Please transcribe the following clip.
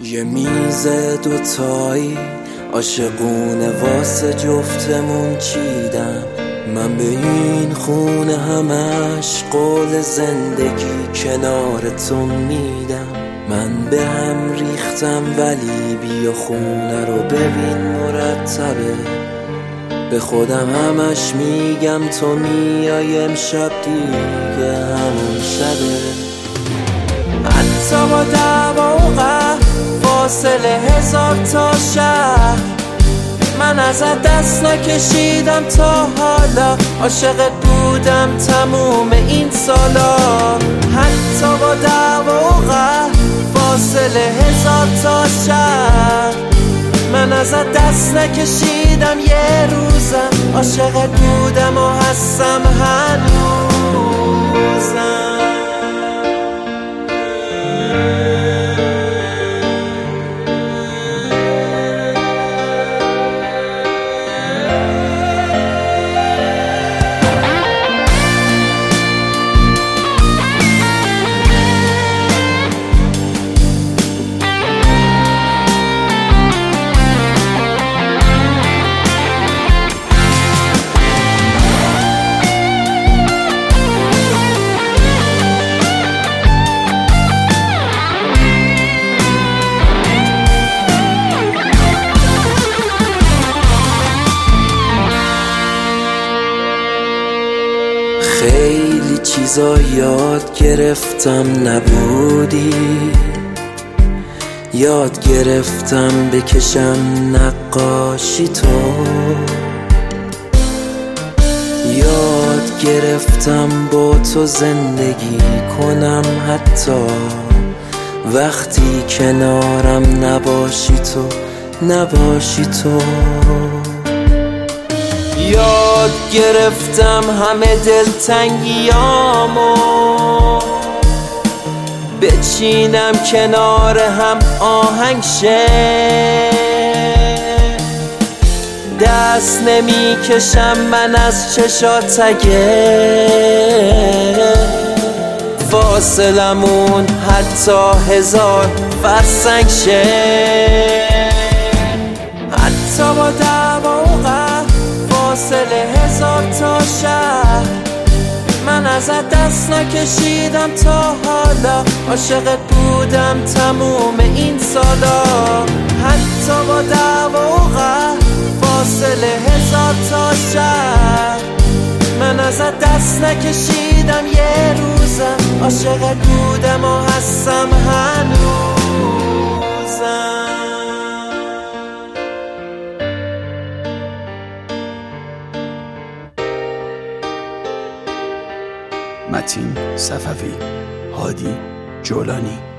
یه میز دوتایی عاشقونه واسه جفتمون چیدم. من به این خونه همش قول زندگی کنار تو میدم. من به هم ریختم ولی بیا خونه رو ببین مرتبه. به خودم همش میگم تو میای امشب دیگه همون شبه. حتی با دعوا و قهر فاصله 1000 تا شهر، من ازت دست نکشیدم تا حالا. عاشقت بودم تموم این سالا. حتی با دعوا و قهر فاصله 1000 تا شهر، من ازت دست نکشیدم یه روزم. عاشقت بودم و هستم هنوزم. خیلی چیزا یاد گرفتم نبودی، یاد گرفتم بکشم نقاشی تو، یاد گرفتم با تو زندگی کنم حتی وقتی کنارم نباشی تو، نباشی تو. یاد گرفتم همه دلتنگیامو بچینم کنار هم آهنگ شه. دست نمی کشم من از چشات اگه فاصلمون حتی 1000 فرسنگ شه. حتی با دعوا و قهر فاصله 1000 تا شهر، من ازت دست نکشیدم تا حالا. عاشقت بودم تموم این سالا. حتی با دعوا و قهر فاصله 1000 تا شهر، من ازت دست نکشیدم یه روزم. عاشقت بودم و هستم هنوزم. متین صفوی، هادی جولانی.